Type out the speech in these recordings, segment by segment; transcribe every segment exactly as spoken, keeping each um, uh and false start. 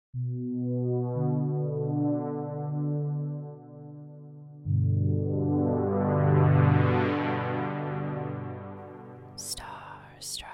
Starstruck.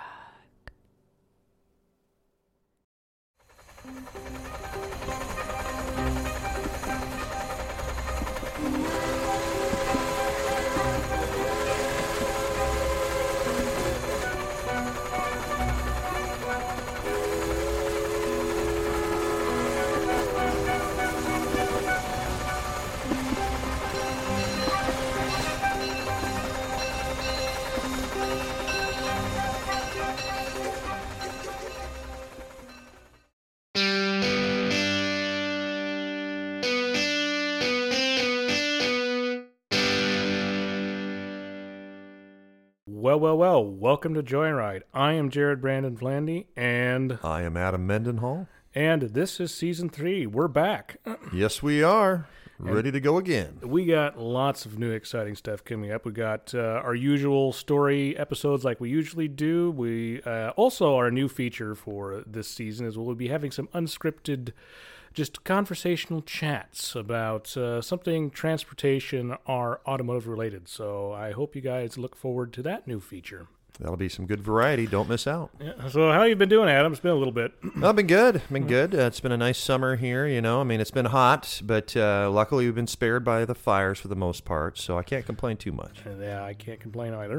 Well, well, well, welcome to Joyride. I am Jared Brandon Flandy, and I am Adam Mendenhall. and this is season three. We're back. Yes, we are. Ready to go again. We got lots of new exciting stuff coming up. We got uh, our usual story episodes like we usually do. We uh, also, our new feature for this season is we'll be having some unscripted, just conversational chats about uh, something transportation or automotive related. So I hope you guys look forward to that new feature. That'll be some good variety. Don't miss out. Yeah, so how you been doing, Adam? It's been a little bit. I've been good. Been good. Uh, it's been a nice summer here, you know. I mean, it's been hot, but uh, luckily we've been spared by the fires for the most part, so I can't complain too much. Yeah, I can't complain either.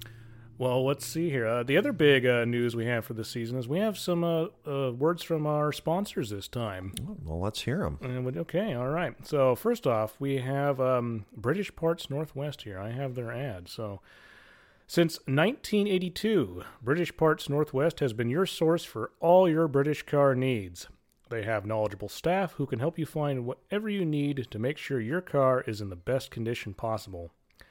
Well, let's see here. Uh, the other big uh, news we have for this season is we have some uh, uh, words from our sponsors this time. Well, let's hear them. And we- okay, all right. So first off, we have um, British Parts Northwest here. I have their ad. So since nineteen eighty-two, British Parts Northwest has been your source for all your British car needs. They have knowledgeable staff who can help you find whatever you need to make sure your car is in the best condition possible.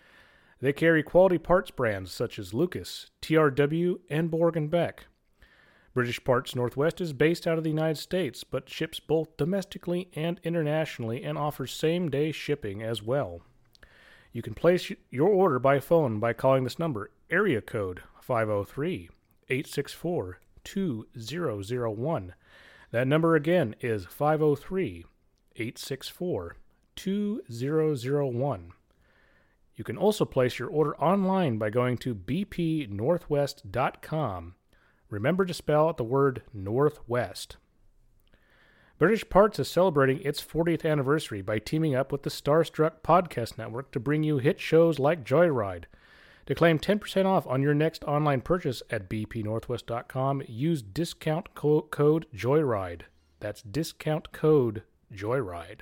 They carry quality parts brands such as Lucas, T R W, and Borg and Beck. British Parts Northwest is based out of the United States, but ships both domestically and internationally and offers same-day shipping as well. You can place your order by phone by calling this number, area code five oh three, eight six four, two zero zero one. That number again is five oh three, eight six four, two zero zero one. You can also place your order online by going to b p northwest dot com. Remember to spell out the word Northwest. British Parts is celebrating its fortieth anniversary by teaming up with the Starstruck Podcast Network to bring you hit shows like Joyride. To claim ten percent off on your next online purchase at b p northwest dot com, use discount co- code Joyride. That's discount code Joyride.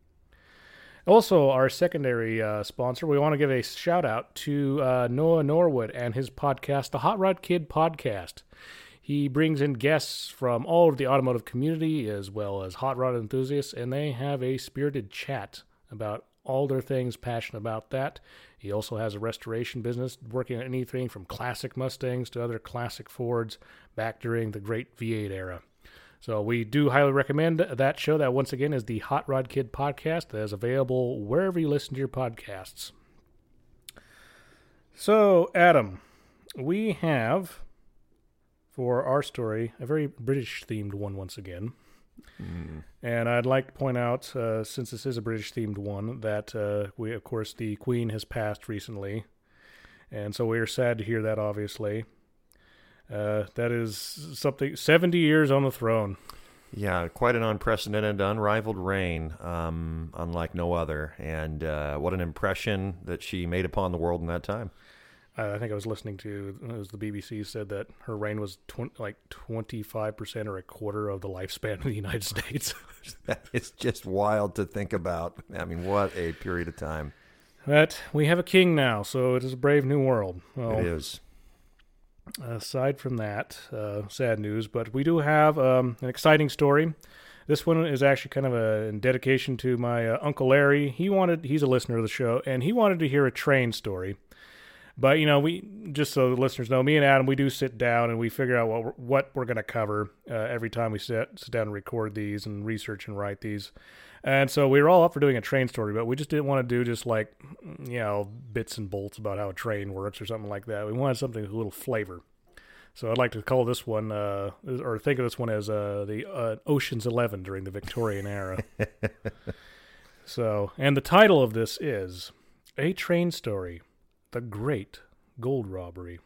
Also, our secondary uh, sponsor, we want to give a shout out to uh, Noah Norwood and his podcast, the Hot Rod Kid Podcast. He brings in guests from all of the automotive community as well as hot rod enthusiasts, and they have a spirited chat about all their things, passionate about that. He also has a restoration business working on anything from classic Mustangs to other classic Fords back during the great V eight era. So we do highly recommend that show. That, once again, is the Hot Rod Kid Podcast that is available wherever you listen to your podcasts. So, Adam, we have, for our story, a very British-themed one once again. Mm. And I'd like to point out, uh, since this is a British-themed one, that, uh, we, of course, the Queen has passed recently. And so we are sad to hear that, obviously. Uh, that is something, seventy years on the throne. Yeah, quite an unprecedented, unrivaled reign, um, unlike no other. And uh, what an impression that she made upon the world in that time. Uh, I think I was listening to, it was the B B C said that her reign was tw- like twenty-five percent or a quarter of the lifespan of the United States. It's just wild to think about. I mean, what a period of time. But we have a king now, so it is a brave new world. Well, it is. Aside from that, uh, sad news, but we do have um, an exciting story. This one is actually kind of a dedication to my uh, Uncle Larry. He wanted, he's a listener of the show, and he wanted to hear a train story. But, you know, we just so the listeners know, me and Adam, we do sit down and we figure out what we're, what we're going to cover uh, every time we sit, sit down and record these and research and write these. And so we were all up for doing a train story, but we just didn't want to do just like, you know, bits and bolts about how a train works or something like that. We wanted something with a little flavor. So I'd like to call this one, uh, or think of this one as uh, the uh, Ocean's Eleven during the Victorian era. So, and the title of this is A Train Story, The Great Gold Robbery.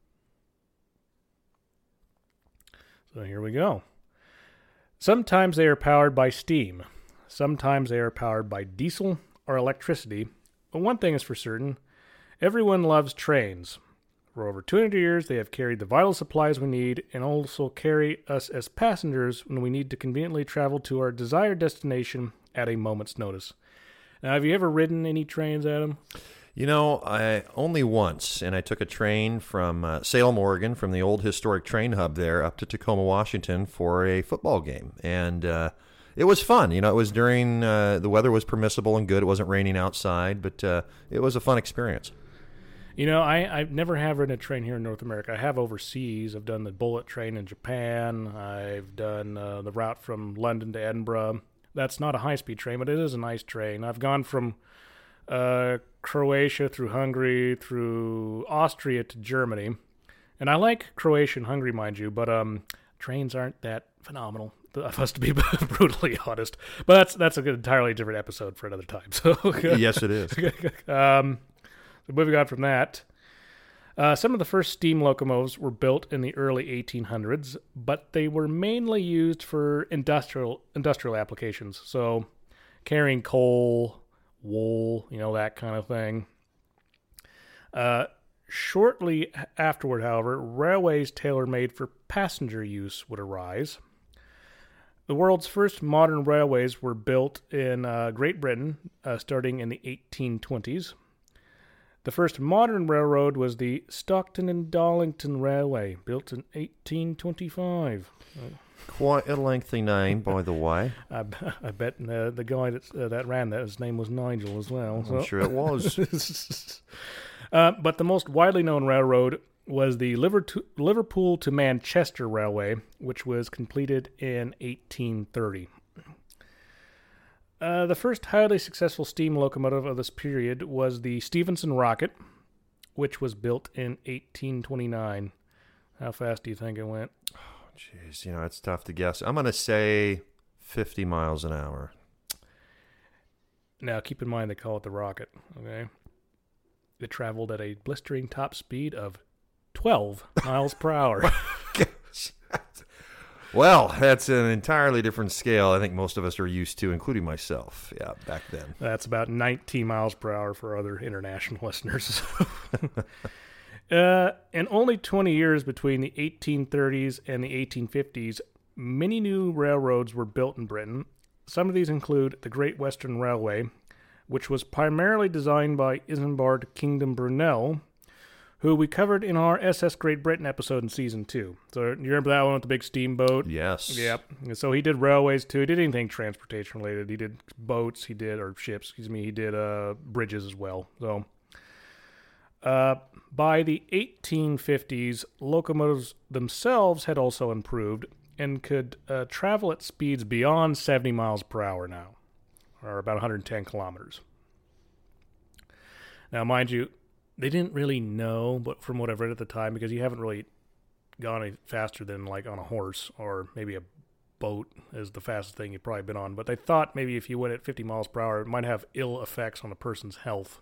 So here we go. Sometimes they are powered by steam. Sometimes they are powered by diesel or electricity. But one thing is for certain, everyone loves trains. For over two hundred years, they have carried the vital supplies we need and also carry us as passengers when we need to conveniently travel to our desired destination at a moment's notice. Now, have you ever ridden any trains, Adam? You know, I only once, and I took a train from uh, Salem, Oregon, from the old historic train hub there up to Tacoma, Washington for a football game. And uh, it was fun. You know, it was during, uh, the weather was permissible and good. It wasn't raining outside, but uh, it was a fun experience. You know, I, I never have ridden a train here in North America. I have overseas. I've done the bullet train in Japan. I've done uh, the route from London to Edinburgh. That's not a high-speed train, but it is a nice train. I've gone from uh, Croatia through Hungary through Austria to Germany. And I like Croatia and Hungary, mind you, but um, trains aren't that phenomenal. I must be brutally honest. But that's that's an entirely different episode for another time. So yes, it is. um, so moving on from that, uh, some of the first steam locomotives were built in the early eighteen hundreds, but they were mainly used for industrial industrial applications. So carrying coal, wool, you know, that kind of thing. Uh, shortly afterward, however, railways tailor-made for passenger use would arise. The world's first modern railways were built in uh, Great Britain, uh, starting in the eighteen twenties. The first modern railroad was the Stockton and Darlington Railway, built in eighteen twenty-five. Quite a lengthy name, by the way. I, I bet uh, the guy that uh, that ran that, his name was Nigel as well. I'm so. sure it was. uh, but the most widely known railroad was the Liverpool to Manchester Railway, which was completed in eighteen thirty. Uh, the first highly successful steam locomotive of this period was the Stephenson Rocket, which was built in eighteen twenty-nine. How fast do you think it went? Oh, jeez, you know, it's tough to guess. I'm going to say fifty miles an hour. Now, keep in mind they call it the Rocket, okay? It traveled at a blistering top speed of twelve miles per hour. Well, that's an entirely different scale I think most of us are used to, including myself, yeah, back then. That's about nineteen miles per hour for other international listeners. uh, in only twenty years between the eighteen thirties and the eighteen fifties, many new railroads were built in Britain. Some of these include the Great Western Railway, which was primarily designed by Isambard Kingdom Brunel, who we covered in our S S Great Britain episode in season two. So you remember that one with the big steamboat? Yes. Yep. So he did railways too. He did anything transportation related. He did boats. He did, or ships, excuse me. He did uh, bridges as well. So uh, by the eighteen fifties, locomotives themselves had also improved and could uh, travel at speeds beyond seventy miles per hour now, or about one hundred ten kilometers. Now, mind you, they didn't really know, but from what I've read at the time, because you haven't really gone any faster than like on a horse or maybe a boat is the fastest thing you've probably been on. But they thought maybe if you went at fifty miles per hour, it might have ill effects on a person's health.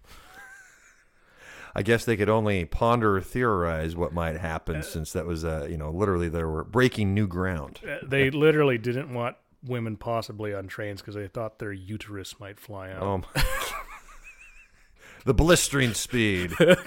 I guess they could only ponder or theorize what might happen uh, since that was, uh, you know, literally they were breaking new ground. Uh, they literally didn't want women possibly on trains because they thought their uterus might fly out. Oh, my The blistering speed.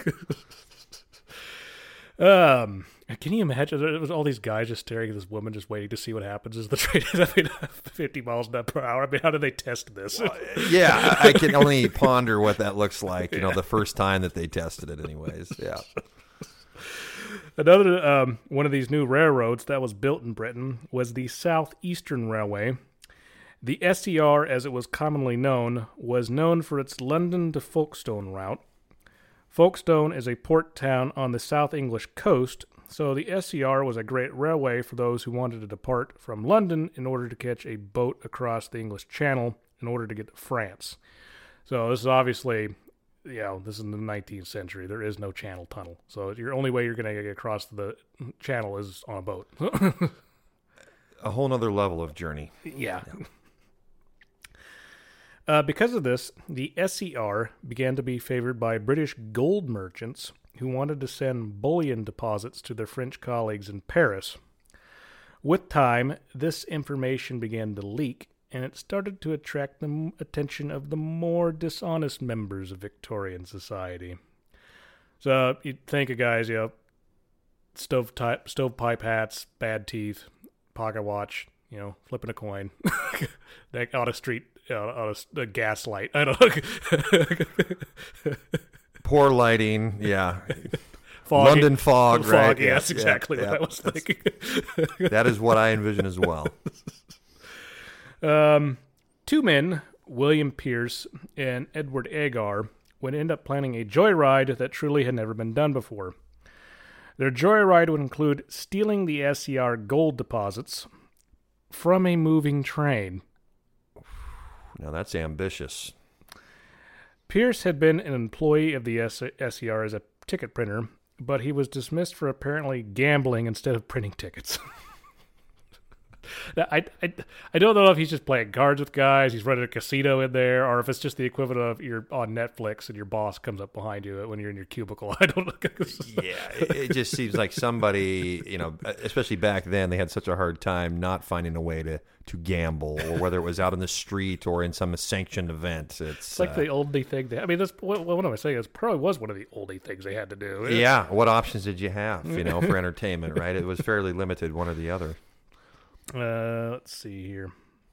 um, can you imagine? There was all these guys just staring at this woman, just waiting to see what happens as the train is fifty miles per hour. I mean, how do they test this? Well, yeah, I can only ponder what that looks like. You yeah. know, the first time that they tested it, anyways. Yeah. Another um, one of these new railroads that was built in Britain was the Southeastern Railway. The S E R, as it was commonly known, was known for its London to Folkestone route. Folkestone is a port town on the South English coast, so the S E R was a great railway for those who wanted to depart from London in order to catch a boat across the English Channel in order to get to France. So this is obviously you know, this is in the nineteenth century. There is no channel tunnel. So your only way you're going to get across the channel is on a boat. A whole nother level of journey. Yeah. Uh, because of this, the S E R began to be favored by British gold merchants who wanted to send bullion deposits to their French colleagues in Paris. With time, this information began to leak, and it started to attract the attention of the more dishonest members of Victorian society. So you think of guys, you know, stove type, stovepipe hats, bad teeth, pocket watch, you know, flipping a coin, like on a street, uh, on a, a gas light. I don't know. Poor lighting, yeah. Fog, London fog, fog, right? Yeah, that's yeah, exactly yeah, what I was that's- thinking. That is what I envision as well. Um, two men, William Pierce and Edward Agar, would end up planning a joyride that truly had never been done before. Their joyride would include stealing the S E R gold deposits from a moving train. Now that's ambitious. Pierce had been an employee of the S E R as a ticket printer, but he was dismissed for apparently gambling instead of printing tickets. Now, I, I, I don't know if he's just playing cards with guys, he's running a casino in there, or if it's just the equivalent of you're on Netflix and your boss comes up behind you when you're in your cubicle. I don't know. Yeah, it, it just seems like somebody, you know, especially back then, they had such a hard time not finding a way to, to gamble, or whether it was out in the street or in some sanctioned event. It's, It's like uh, the oldie thing. They, I mean, that's what, what am I saying? It probably was one of the oldie things they had to do. yeah, what options did you have, you know, for entertainment, right? It was fairly limited, one or the other. Uh, let's see here.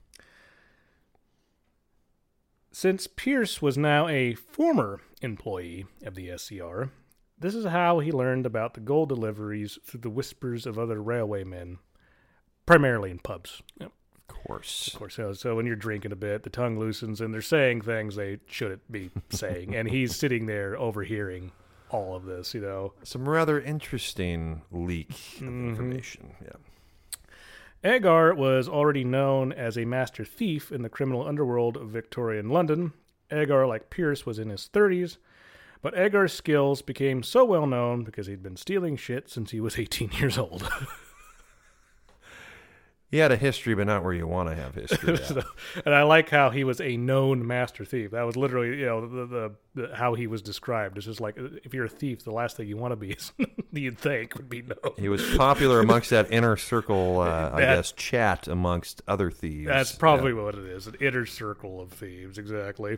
Since Pierce was now a former employee of the S E R, this is how he learned about the gold deliveries through the whispers of other railwaymen, primarily in pubs. Yep. Of course. Of course, so, so when you're drinking a bit, the tongue loosens and they're saying things they shouldn't be saying, and he's sitting there overhearing all of this, you know. Some rather interesting leak of Mhm. information. Yeah. Agar was already known as a master thief in the criminal underworld of Victorian London. Agar, like Pierce, was in his thirties, but Agar's skills became so well known because he'd been stealing shit since he was eighteen years old. He had a history, but not where you want to have history. Yeah. So, and I like how he was a known master thief. That was literally, you know, the, the, the how he was described. It's just like, if you're a thief, the last thing you want to be is, you'd think, would be known. He was popular amongst that inner circle, uh, I That- guess, chat amongst other thieves. That's probably Yeah. what it is, an inner circle of thieves, exactly.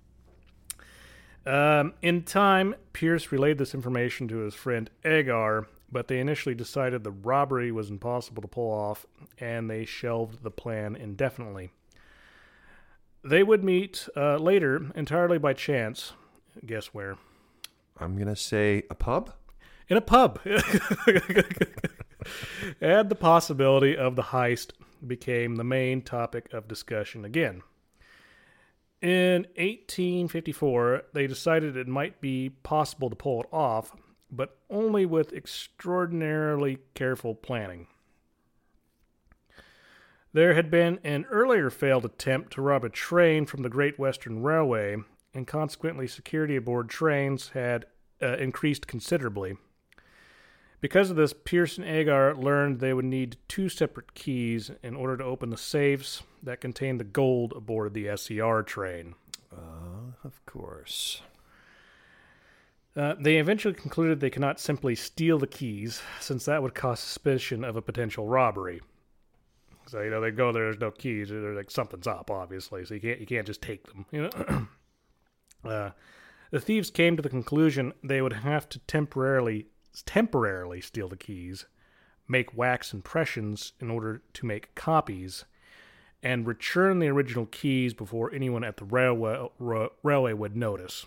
Um, in time, Pierce relayed this information to his friend Agar, but they initially decided the robbery was impossible to pull off, and they shelved the plan indefinitely. They would meet uh, later, entirely by chance. Guess where? I'm going to say a pub? In a pub. And the possibility of the heist became the main topic of discussion again. In eighteen fifty-four, they decided it might be possible to pull it off, but only with extraordinarily careful planning. There had been an earlier failed attempt to rob a train from the Great Western Railway, and consequently security aboard trains had uh, increased considerably. Because of this, Pierce and Agar learned they would need two separate keys in order to open the safes that contained the gold aboard the S E R train. Uh, of course. Uh, they eventually concluded they could not simply steal the keys, since that would cause suspicion of a potential robbery. So, you know, they go there, there's no keys, they're like, something's up, obviously, so you can't you can't just take them, you know. uh, the thieves came to the conclusion they would have to temporarily temporarily steal the keys, make wax impressions in order to make copies, and return the original keys before anyone at the railway, ra- railway would notice.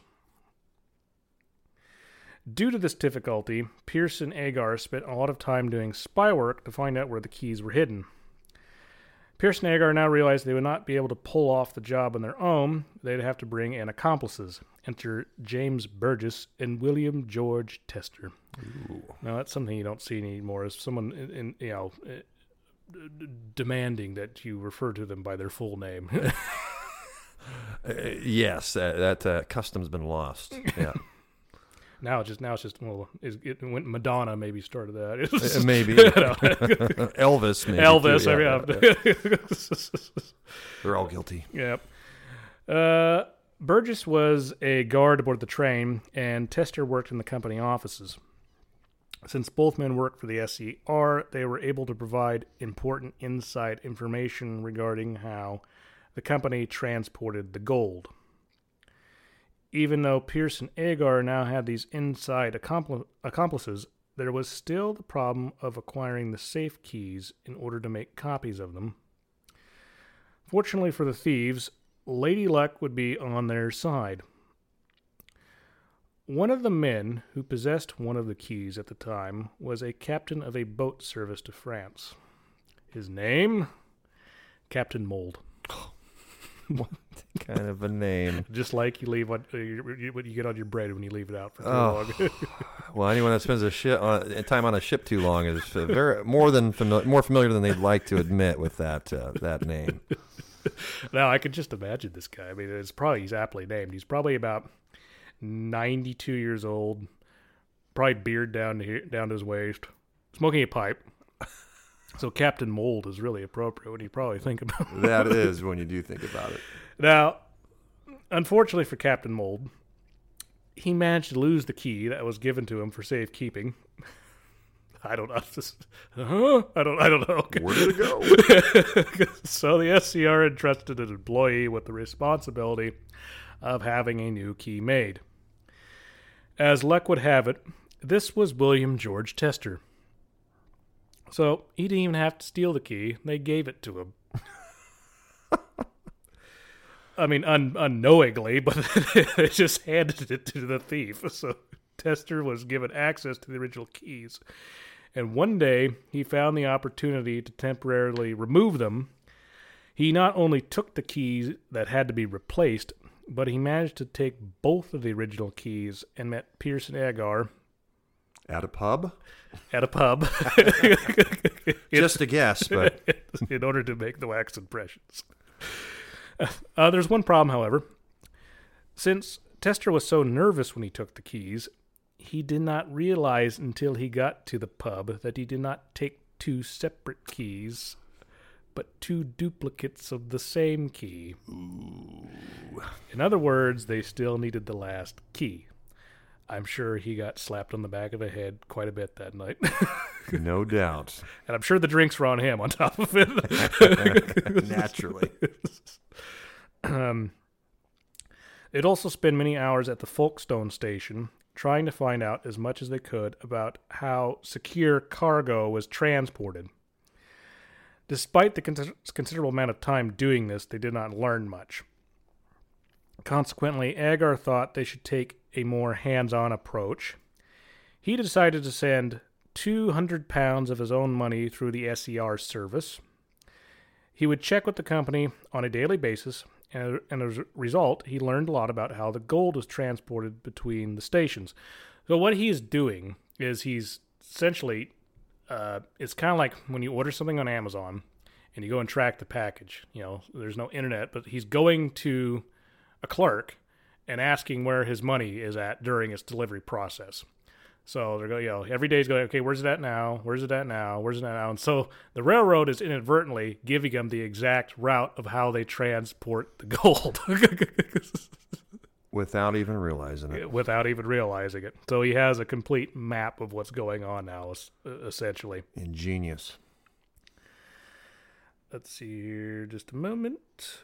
Due to this difficulty, Pierce and Agar spent a lot of time doing spy work to find out where the keys were hidden. Pierce and Agar now realized they would not be able to pull off the job on their own. They'd have to bring in accomplices. Enter James Burgess and William George Tester. Ooh. Now, that's something you don't see anymore, is someone, in, in, you know, uh, d- demanding that you refer to them by their full name. Uh, yes, that, that uh, custom's been lost. Yeah. Now it's just now it's just well, it, it went Madonna maybe started that. Uh, maybe Elvis. Maybe Elvis. too. Yeah, Yeah, yeah. They're all guilty. Yep. Uh, Burgess was a guard aboard the train, and Tester worked in the company offices. Since both men worked for the S E R, they were able to provide important inside information regarding how the company transported the gold. Even though Pierce and Agar now had these inside accompli- accomplices, there was still the problem of acquiring the safe keys in order to make copies of them. Fortunately for the thieves, Lady Luck would be on their side. One of the men who possessed one of the keys at the time was a captain of a boat service to France. His name? Captain Mold. What kind of a name? Just like you leave what uh, you, what you get on your bread when you leave it out for too Oh. long. Well, anyone that spends a ship on, time on a ship too long is uh, very more than familiar, more familiar than they'd like to admit with that uh, that name. Now I can just imagine this guy. I mean, it's probably he's aptly named. He's probably about ninety-two years old, probably beard down to here, down to his waist, smoking a pipe. So Captain Mold is really appropriate when you probably think about it. That is when you do think about it. Now, unfortunately for Captain Mold, he managed to lose the key that was given to him for safekeeping. I don't know. Just, huh? I don't. I don't know. Where did it go? So the S C R entrusted an employee with the responsibility of having a new key made. As luck would have it, this was William George Tester. So he didn't even have to steal the key. They gave it to him. I mean, un- unknowingly, but they just handed it to the thief. So Tester was given access to the original keys. And one day, he found the opportunity to temporarily remove them. He not only took the keys that had to be replaced, but he managed to take both of the original keys and met Pierce and Agar At a pub? at a pub. Just a guess, but in order to make the wax impressions. Uh, there's one problem, however. Since Tester was so nervous when he took the keys, he did not realize until he got to the pub that he did not take two separate keys, but two duplicates of the same key. Ooh. In other words, they still needed the last key. I'm sure he got slapped on the back of the head quite a bit that night. No doubt. And I'm sure the drinks were on him on top of it. Naturally. Um, they'd also spend many hours at the Folkestone station trying to find out as much as they could about how secure cargo was transported. Despite the con- considerable amount of time doing this, they did not learn much. Consequently, Agar thought they should take a more hands-on approach. He decided to send two hundred pounds of his own money through the S E R service. He would check with the company on a daily basis, and, and as a result, he learned a lot about how the gold was transported between the stations. So what he's doing is he's essentially, uh, it's kind of like when you order something on Amazon and you go and track the package. You know, there's no internet, but he's going to a clerk and asking where his money is at during its delivery process. So they're going, you know, every day he's going, okay, where's it at now? Where's it at now? Where's it at now? And so the railroad is inadvertently giving him the exact route of how they transport the gold. Without even realizing it. Without even realizing it. So he has a complete map of what's going on now, essentially. Ingenious. Let's see here, just a moment.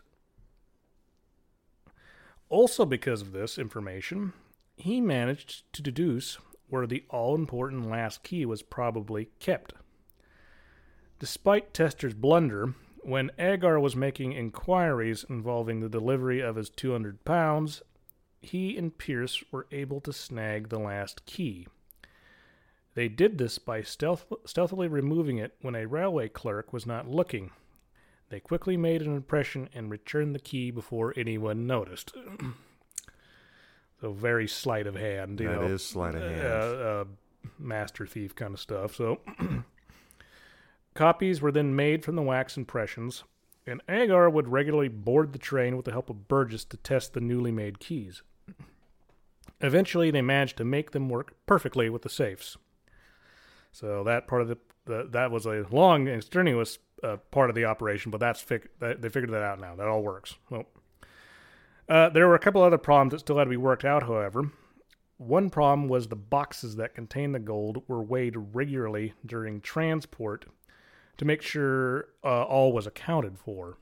Also because of this information, he managed to deduce where the all-important last key was probably kept. Despite Tester's blunder, when Agar was making inquiries involving the delivery of his two hundred pounds, he and Pierce were able to snag the last key. They did this by stealth- stealthily removing it when a railway clerk was not looking. They quickly made an impression and returned the key before anyone noticed. So very sleight of hand. You That know, is sleight of hand. Uh, uh, master thief kind of stuff. So copies were then made from the wax impressions, and Agar would regularly board the train with the help of Burgess to test the newly made keys. Eventually, they managed to make them work perfectly with the safes. So that part of the, the that was a long and strenuous uh, part of the operation, but that's fig- that, they figured that out now. That all works. Well, uh, there were a couple other problems that still had to be worked out, however. One problem was the boxes that contained the gold were weighed regularly during transport to make sure uh, all was accounted for.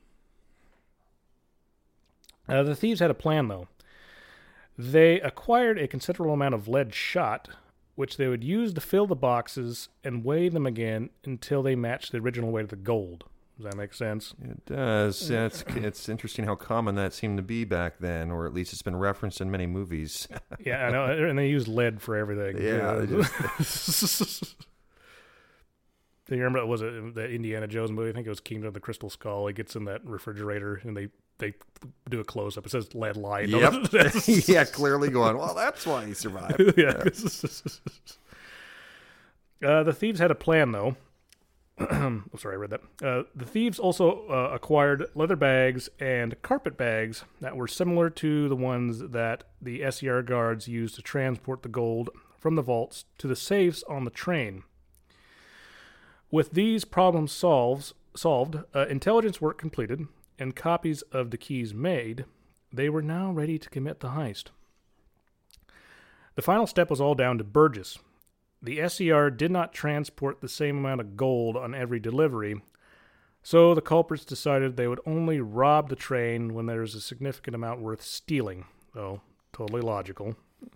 Uh, the thieves had a plan, though. They acquired a considerable amount of lead shot, which they would use to fill the boxes and weigh them again until they matched the original weight of the gold. Does that make sense? It does. Yeah, it's, it's interesting how common that seemed to be back then, or at least it's been referenced in many movies. Yeah, I know, and they used lead for everything. Yeah. They just... Do you remember, was it the Indiana Jones movie? I think it was Kingdom of the Crystal Skull. He gets in that refrigerator, and they, they do a close-up. It says lead light. Yep. Yeah, clearly going, well, that's why he survived. Yeah. uh, the thieves had a plan, though. I'm sorry, I read that. Uh, the thieves also uh, acquired leather bags and carpet bags that were similar to the ones that the S E R guards used to transport the gold from the vaults to the safes on the train. With these problems solves, solved, uh, intelligence work completed, and copies of the keys made, they were now ready to commit the heist. The final step was all down to Burgess. The S E R did not transport the same amount of gold on every delivery, so the culprits decided they would only rob the train when there was a significant amount worth stealing. Oh, totally logical.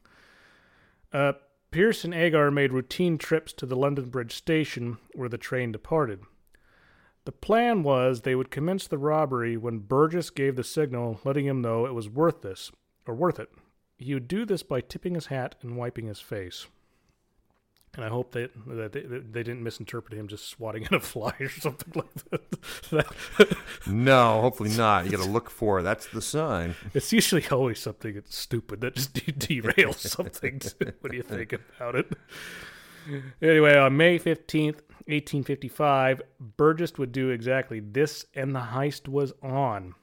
Uh, Pierce and Agar made routine trips to the London Bridge station where the train departed. The plan was they would commence the robbery when Burgess gave the signal, letting him know it was worth this, or worth it. He would do this by tipping his hat and wiping his face. And I hope that, that they, that they didn't misinterpret him just swatting at a fly or something like that. No, hopefully not. You got to look for it. That's the sign. It's usually always something that's stupid that just de- derails something when you think about it. Anyway, on May fifteenth, eighteen fifty-five, Burgess would do exactly this, and the heist was on.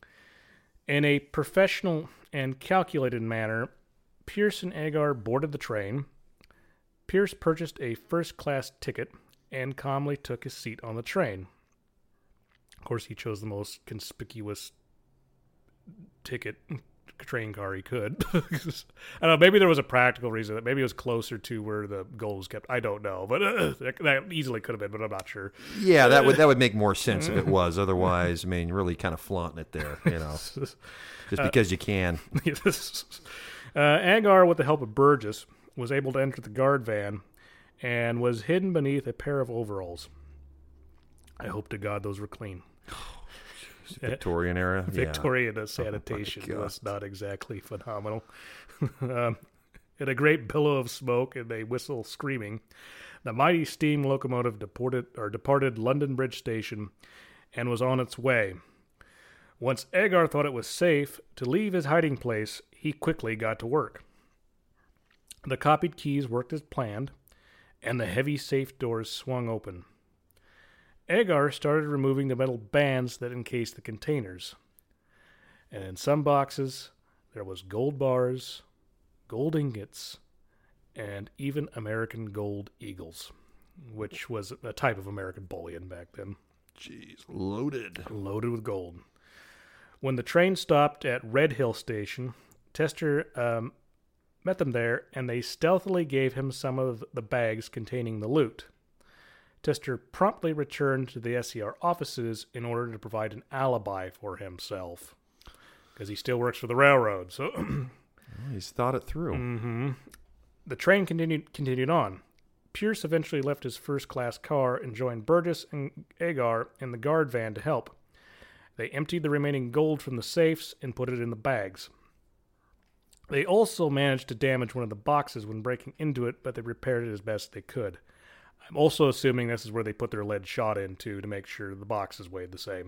In a professional and calculated manner, Pierce and Agar boarded the train. Pierce purchased a first-class ticket and calmly took his seat on the train. Of course, he chose the most conspicuous ticket train car he could. I don't know, maybe there was a practical reason. That maybe it was closer to where the gold was kept. I don't know, but uh, that, that easily could have been, but I'm not sure. Yeah, that would that would make more sense if it was. Otherwise, I mean, you're really kind of flaunting it there, you know, just because uh, you can. uh, Agar, with the help of Burgess, was able to enter the guard van and was hidden beneath a pair of overalls. I hope to God those were clean. Victorian era? Victorian yeah. sanitation oh was not exactly phenomenal. um, in a great billow of smoke and a whistle screaming, the mighty steam locomotive deported, or departed London Bridge Station and was on its way. Once Agar thought it was safe to leave his hiding place, he quickly got to work. The copied keys worked as planned, and the heavy safe doors swung open. Agar started removing the metal bands that encased the containers. And in some boxes, there was gold bars, gold ingots, and even American gold eagles, which was a type of American bullion back then. Jeez, loaded. Loaded with gold. When the train stopped at Red Hill Station, Tester um, met them there, and they stealthily gave him some of the bags containing the loot. Tester promptly returned to the S E R offices in order to provide an alibi for himself, because he still works for the railroad. So well, he's thought it through. Mm-hmm. The train continued continued on. Pierce eventually left his first-class car and joined Burgess and Agar in the guard van to help. They emptied the remaining gold from the safes and put it in the bags. They also managed to damage one of the boxes when breaking into it, but they repaired it as best they could. I'm also assuming this is where they put their lead shot into to make sure the boxes weighed the same.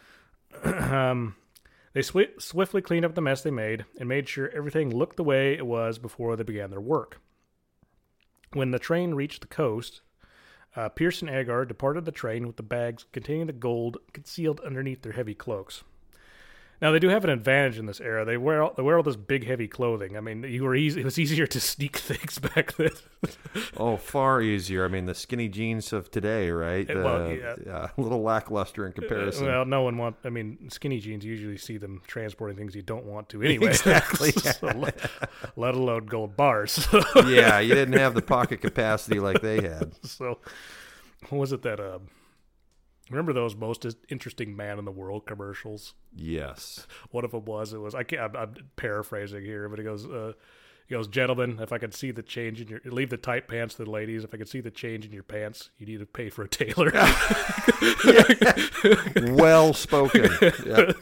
um, they sw- swiftly cleaned up the mess they made and made sure everything looked the way it was before they began their work. When the train reached the coast, Uh, Pierce and Agar departed the train with the bags containing the gold concealed underneath their heavy cloaks. Now, they do have an advantage in this era. They wear all, they wear all this big, heavy clothing. I mean, you were easy, it was easier to sneak things back then. Oh, far easier. I mean, the skinny jeans of today, right? It- Uh, well, yeah. yeah, a little lackluster in comparison. Well, no one want. I mean, skinny jeans, you usually see them transporting things you don't want to anyway. Exactly. So, let, let alone gold bars. Yeah, you didn't have the pocket capacity like they had. So, what was it that? Uh, remember those most interesting man in the world commercials? Yes. One of them was it was I can't. I'm, I'm paraphrasing here, but it goes. Uh, He goes, gentlemen, if I could see the change in your, leave the tight pants to the ladies. If I could see the change in your pants, you need to pay for a tailor. Well spoken. Yeah.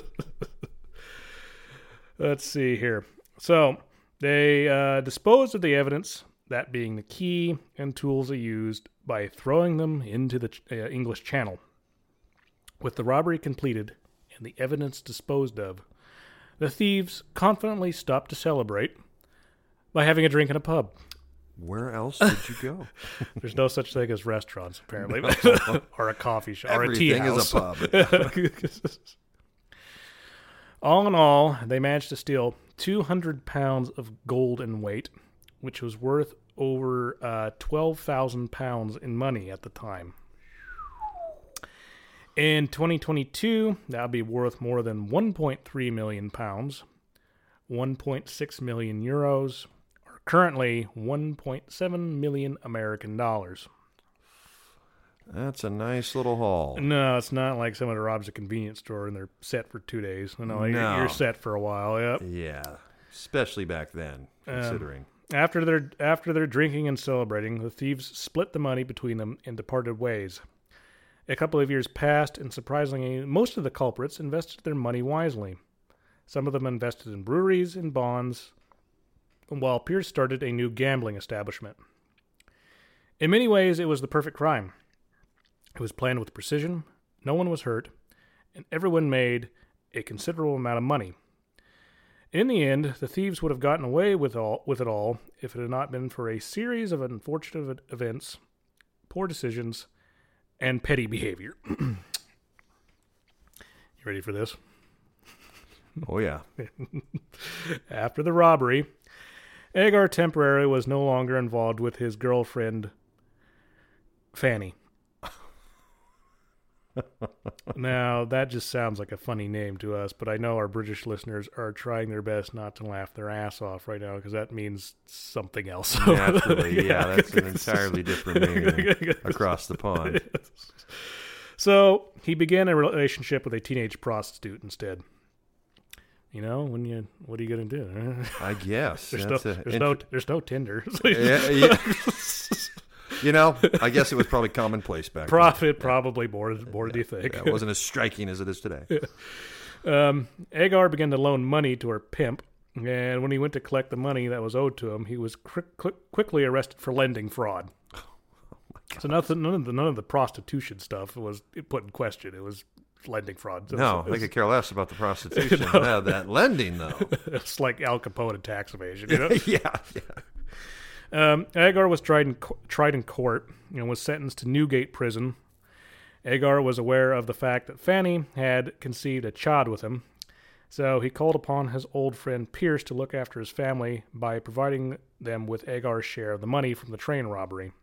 Let's see here. So they uh, disposed of the evidence, that being the key and tools they used, by throwing them into the uh, English Channel. With the robbery completed and the evidence disposed of, the thieves confidently stopped to celebrate by having a drink in a pub. Where else did you go? There's no such thing as restaurants, apparently, or a coffee shop, or a Everything tea house. is a pub. All in all, they managed to steal two hundred pounds of gold in weight, which was worth over uh, twelve thousand pounds in money at the time. In twenty twenty-two, that would be worth more than one point three million pounds, one point six million euros, or currently one point seven million American dollars. That's a nice little haul. No, it's not like someone who robs a convenience store and they're set for two days. No, no. You're, No. you're set for a while. Yep. Yeah, especially back then, considering. Um, after their after their drinking and celebrating, the thieves split the money between them and departed ways. A couple of years passed, and surprisingly, most of the culprits invested their money wisely. Some of them invested in breweries and bonds, while Pierce started a new gambling establishment. In many ways, it was the perfect crime. It was planned with precision, no one was hurt, and everyone made a considerable amount of money. In the end, the thieves would have gotten away with all with it all if it had not been for a series of unfortunate events, poor decisions, and petty behavior. You ready for this? Oh, yeah. After the robbery, Agar temporarily was no longer involved with his girlfriend, Fanny. Now, that just sounds like a funny name to us, but I know our British listeners are trying their best not to laugh their ass off right now, because that means something else. Naturally, yeah, that's an entirely different meaning across the pond. So, he began a relationship with a teenage prostitute instead. You know, when you, what are you going to do? I guess. There's, no, That's a there's, no, there's no Tinder. yeah, yeah. You know, I guess it was probably commonplace back Profit then. probably more, more Yeah. do you think? Yeah, it wasn't as striking as it is today. Um, Agar began to loan money to her pimp, and when he went to collect the money that was owed to him, he was quick, quick, quickly arrested for lending fraud. Oh So nothing, none of the none of the prostitution stuff was put in question. It was lending fraud. So No, it they was, could care less about the prostitution. No, that lending, though. it's like Al Capone and tax evasion. You know? yeah, yeah. Um, Agar was tried in, tried in court and was sentenced to Newgate Prison. Agar was aware of the fact that Fanny had conceived a child with him, so he called upon his old friend Pierce to look after his family by providing them with Agar's share of the money from the train robbery.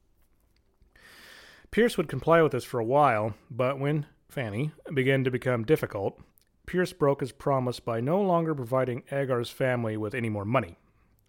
Pierce would comply with this for a while, but when Fanny began to become difficult, Pierce broke his promise by no longer providing Agar's family with any more money.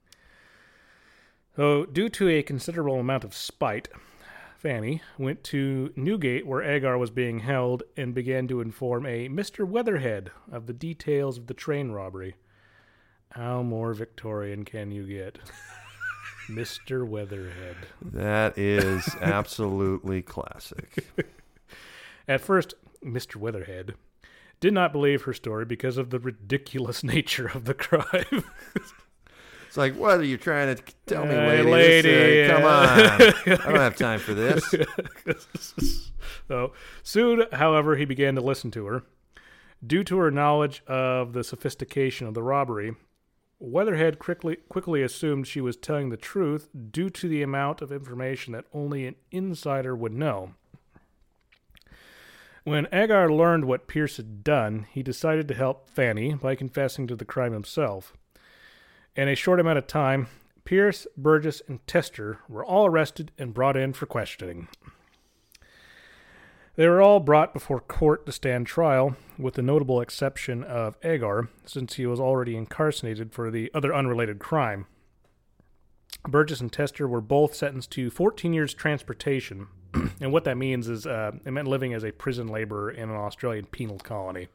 So, due to a considerable amount of spite, Fanny went to Newgate, where Agar was being held, and began to inform a Mister Weatherhead of the details of the train robbery. How more Victorian can you get? Mister Weatherhead. That is absolutely classic. At first, Mister Weatherhead did not believe her story because of the ridiculous nature of the crime. It's like, what are you trying to tell me, Hey, lady? lady, This, uh, come uh, on. I don't have time for this. So, soon, however, he began to listen to her. Due to her knowledge of the sophistication of the robbery, Weatherhead quickly, quickly assumed she was telling the truth due to the amount of information that only an insider would know. When Agar learned what Pierce had done, he decided to help Fanny by confessing to the crime himself. In a short amount of time, Pierce, Burgess, and Tester were all arrested and brought in for questioning. They were all brought before court to stand trial, with the notable exception of Agar, since he was already incarcerated for the other unrelated crime. Burgess and Tester were both sentenced to fourteen years transportation, and what that means is uh, it meant living as a prison laborer in an Australian penal colony.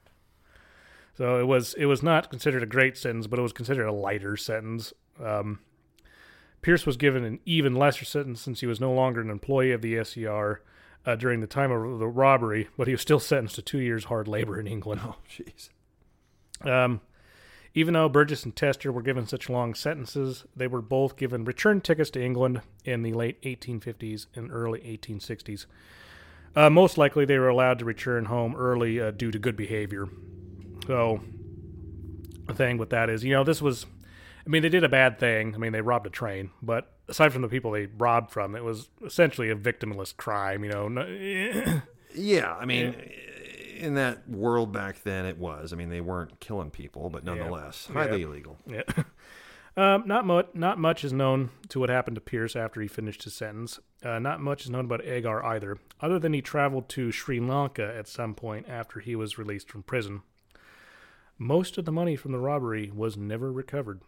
So it was it was not considered a great sentence, but it was considered a lighter sentence. Um, Pierce was given an even lesser sentence since he was no longer an employee of the S E R uh, during the time of the robbery, but he was still sentenced to two years hard labor in England. Oh, jeez. Um, even though Burgess and Tester were given such long sentences, they were both given return tickets to England in the late eighteen fifties and early eighteen sixties. Uh, most likely they were allowed to return home early uh, due to good behavior. So the thing with that is, you know, this was, I mean, they did a bad thing. I mean, they robbed a train, but aside from the people they robbed from, it was essentially a victimless crime, you know. Yeah, I mean, in that world back then, it was. I mean, they weren't killing people, but nonetheless, yeah. highly yeah. illegal. Yeah. Um, not much. Not much is known to what happened to Pierce after he finished his sentence. Uh, not much is known about Agar either, other than he traveled to Sri Lanka at some point after he was released from prison. Most of the money from the robbery was never recovered.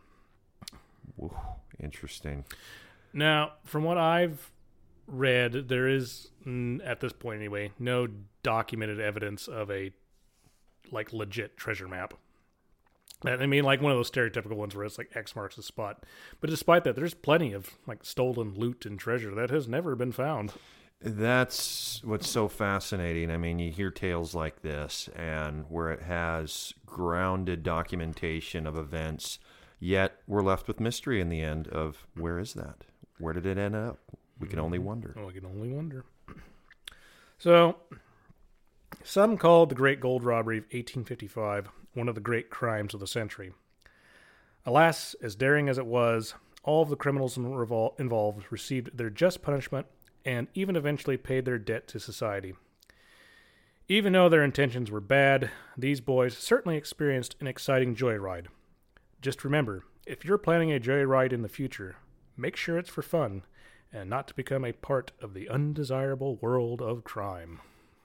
Ooh, interesting. Now, from what I've read, there is, at this point anyway, no documented evidence of a, like, legit treasure map. I mean, like one of those stereotypical ones where it's like X marks the spot. But despite that, there's plenty of, like, stolen loot and treasure that has never been found. That's what's so fascinating. I mean, you hear tales like this, and where it has grounded documentation of events, yet we're left with mystery in the end of where is that? Where did it end up? We can only wonder. Oh, we can only wonder. So, some called the Great Gold Robbery of eighteen fifty-five one of the great crimes of the century. Alas, as daring as it was, all of the criminals involved received their just punishment and even eventually paid their debt to society. Even though their intentions were bad, these boys certainly experienced an exciting joyride. Just remember, if you're planning a joyride in the future, make sure it's for fun and not to become a part of the undesirable world of crime.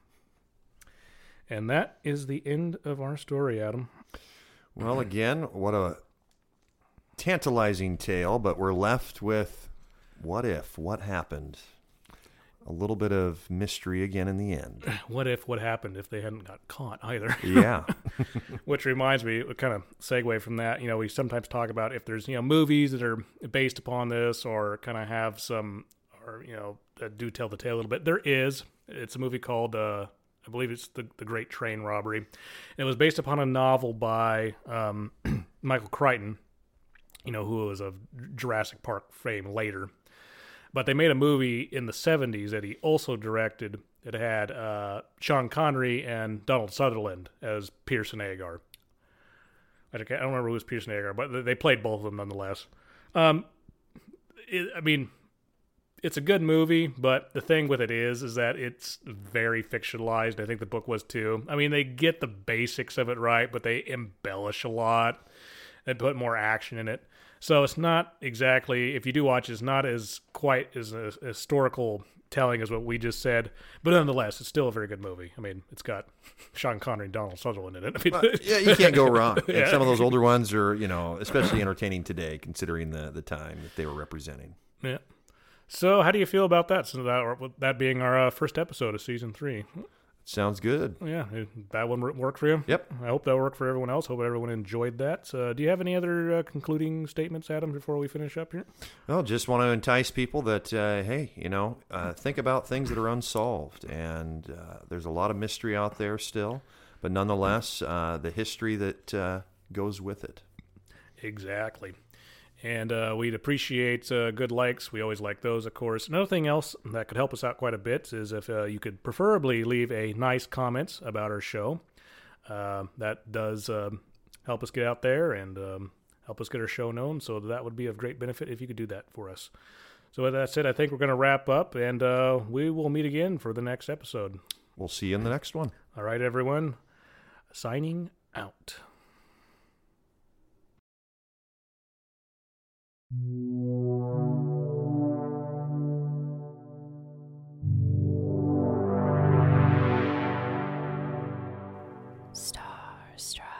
And that is the end of our story, Adam. Well, again, what a tantalizing tale, but we're left with what if, what happened? A little bit of mystery again in the end. What if, what happened if they hadn't got caught either? Yeah. Which reminds me, kind of segue from that, you know, we sometimes talk about if there's, you know, movies that are based upon this or kind of have some, or, you know, that do tell the tale a little bit. There is. It's a movie called, uh, I believe it's the, the Great Train Robbery. It was based upon a novel by um, Michael Crichton, you know, who was of Jurassic Park fame later. But they made a movie in the seventies that he also directed that had uh, Sean Connery and Donald Sutherland as Pierce and Agar. I don't remember who was Pierce and Agar, but they played both of them nonetheless. Um, it, I mean, it's a good movie, but the thing with it is, is that it's very fictionalized. I think the book was too. I mean, they get the basics of it right, but they embellish a lot and put more action in it. So it's not exactly, if you do watch, it's not as quite as a, a historical telling as what we just said, but nonetheless, it's still a very good movie. I mean, it's got Sean Connery and Donald Sutherland in it. I mean, well, yeah, you can't go wrong. Yeah. And some of those older ones are, you know, especially entertaining today, considering the, the time that they were representing. Yeah. So how do you feel about that? So that, or that being our uh, first episode of season three. Sounds good. Yeah, that one worked for you? Yep. I hope that worked for everyone else. Hope everyone enjoyed that. So, do you have any other uh, concluding statements, Adam, before we finish up here? Well, just want to entice people that, uh, hey, you know, uh, think about things that are unsolved. And uh, there's a lot of mystery out there still. But nonetheless, uh, the history that uh, goes with it. Exactly. And uh, we'd appreciate uh, good likes. We always like those, of course. Another thing else that could help us out quite a bit is if uh, you could preferably leave a nice comment about our show. Uh, that does um, help us get out there and um, help us get our show known. So that would be of great benefit if you could do that for us. So with that said, I think we're going to wrap up, and uh, we will meet again for the next episode. We'll see you in the next one. All right, everyone. Signing out. Star Strike.